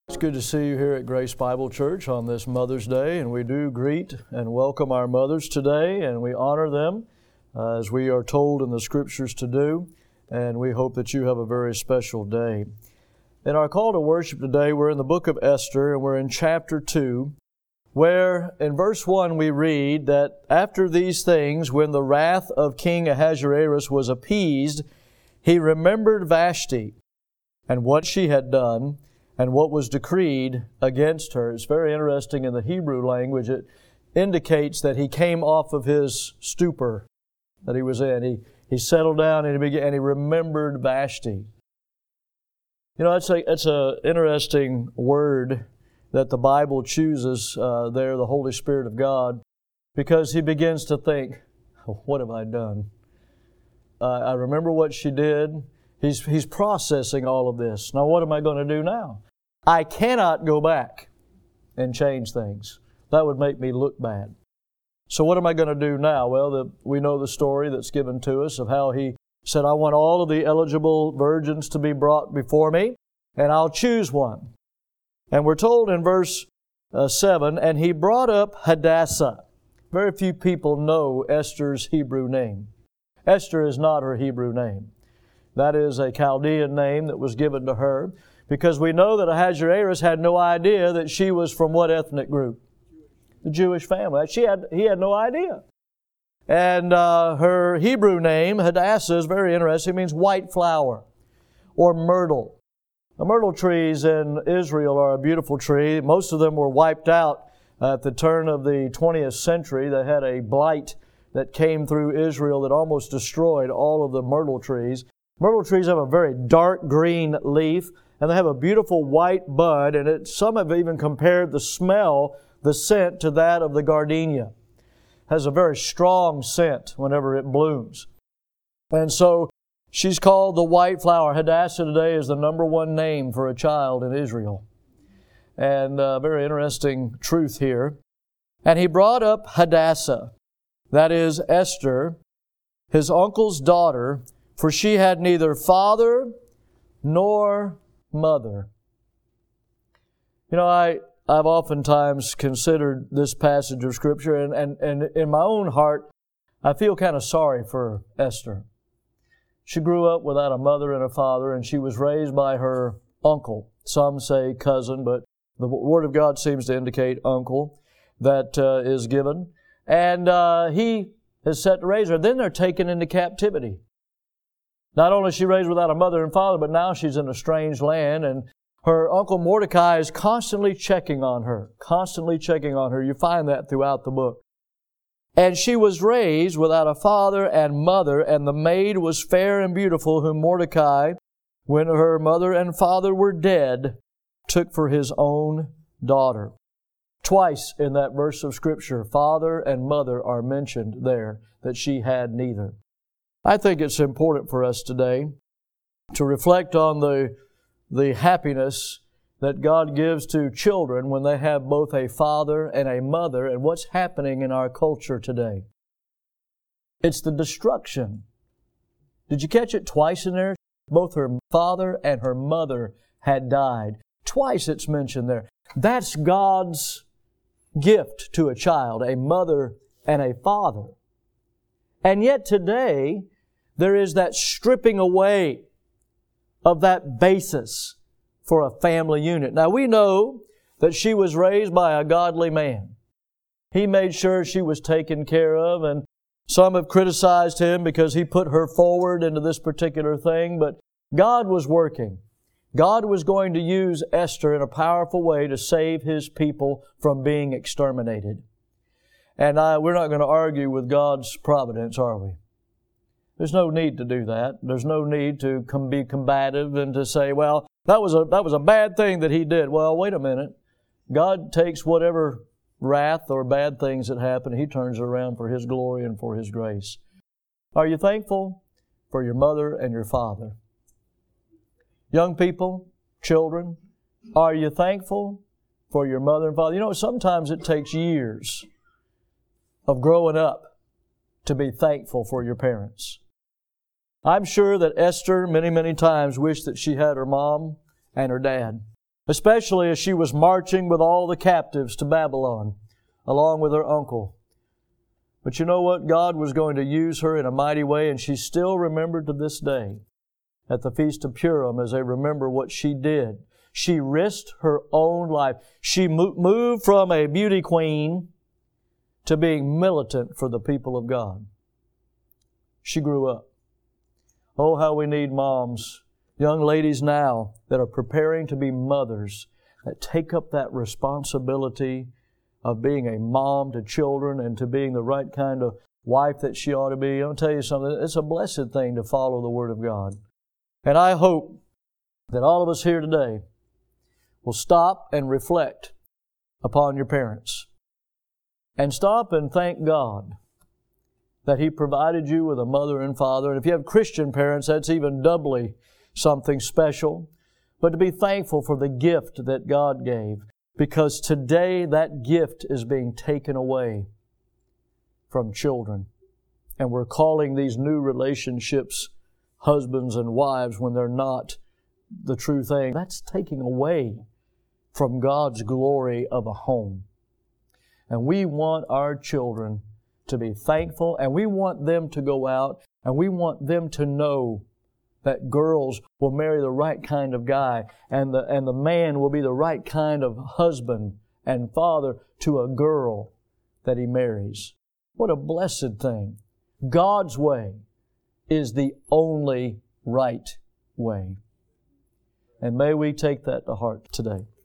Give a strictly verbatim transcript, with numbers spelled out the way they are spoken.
It's good to see you here at Grace Bible Church on this Mother's Day, and we do greet and welcome our mothers today, and we honor them uh, as we are told in the Scriptures to do, and we hope that you have a very special day. In our call to worship today, we're in the book of Esther, and we're in chapter two, where in verse one we read that after these things, when the wrath of King Ahasuerus was appeased, he remembered Vashti and what she had done, and what was decreed against her. It's very interesting in the Hebrew language. It indicates that he came off of his stupor that he was in. He, he settled down and he, began, and he remembered Vashti. You know, that's a, that's an interesting word that the Bible chooses uh, there, the Holy Spirit of God, because he begins to think, oh, what have I done? Uh, I remember what she did. He's, he's processing all of this. Now, what am I going to do now? I cannot go back and change things. That would make me look bad. So what am I going to do now? Well, the, we know the story that's given to us of how he said, I want all of the eligible virgins to be brought before me, and I'll choose one. And we're told in verse uh, seven, and he brought up Hadassah. Very few people know Esther's Hebrew name. Esther is not her Hebrew name. That is a Chaldean name that was given to her, because we know that Ahasuerus had no idea that she was from what ethnic group? The Jewish family. She had, he had no idea. And uh, her Hebrew name, Hadassah, is very interesting. It means white flower or myrtle. The myrtle trees in Israel are a beautiful tree. Most of them were wiped out at the turn of the twentieth century. They had a blight that came through Israel that almost destroyed all of the myrtle trees. Myrtle trees have a very dark green leaf, and they have a beautiful white bud, and it, some have even compared the smell, the scent, to that of the gardenia. It has a very strong scent whenever it blooms. And so she's called the white flower. Hadassah today is the number one name for a child in Israel. And a very interesting truth here. And he brought up Hadassah, that is Esther, his uncle's daughter, for she had neither father nor mother. You know, I, I've oftentimes considered this passage of Scripture, and, and, and in my own heart, I feel kind of sorry for Esther. She grew up without a mother and a father, and she was raised by her uncle. Some say cousin, but the Word of God seems to indicate uncle that uh, is given. And uh, he is set to raise her. Then they're taken into captivity. Not only is she raised without a mother and father, but now she's in a strange land, and her uncle Mordecai is constantly checking on her, constantly checking on her. You find that throughout the book. And she was raised without a father and mother, and the maid was fair and beautiful, whom Mordecai, when her mother and father were dead, took for his own daughter. Twice in that verse of Scripture, father and mother are mentioned there, that she had neither. I think it's important for us today to reflect on the, the happiness that God gives to children when they have both a father and a mother, and what's happening in our culture today. It's the destruction. Did you catch it twice in there? Both her father and her mother had died. Twice it's mentioned there. That's God's gift to a child, a mother and a father. And yet today, there is that stripping away of that basis for a family unit. Now, we know that she was raised by a godly man. He made sure she was taken care of, and some have criticized him because he put her forward into this particular thing, but God was working. God was going to use Esther in a powerful way to save His people from being exterminated. And I, we're not going to argue with God's providence, are we? There's no need to do that. There's no need to com- be combative and to say, well, that was a that was a bad thing that He did. Well, wait a minute. God takes whatever wrath or bad things that happen, He turns it around for His glory and for His grace. Are you thankful for your mother and your father? Young people, children, are you thankful for your mother and father? You know, sometimes it takes years of growing up to be thankful for your parents. I'm sure that Esther many, many times wished that she had her mom and her dad. especially as she was marching with all the captives to Babylon, along with her uncle. But you know what? God was going to use her in a mighty way, and she's still remembered to this day at the Feast of Purim as they remember what she did. She risked her own life. She mo- moved from a beauty queen to being militant for the people of God. She grew up. Oh, how we need moms, young ladies now that are preparing to be mothers, that take up that responsibility of being a mom to children and to being the right kind of wife that she ought to be. I'll tell you something, it's a blessed thing to follow the Word of God. And I hope that all of us here today will stop and reflect upon your parents. And stop and thank God that He provided you with a mother and father. And if you have Christian parents, that's even doubly something special. But to be thankful for the gift that God gave. Because today that gift is being taken away from children. And we're calling these new relationships husbands and wives when they're not the true thing. That's taking away from God's glory of a home. And we want our children to be thankful, and we want them to go out, and we want them to know that girls will marry the right kind of guy, and the, and the man will be the right kind of husband and father to a girl that he marries. What a blessed thing. God's way is the only right way. And may we take that to heart today.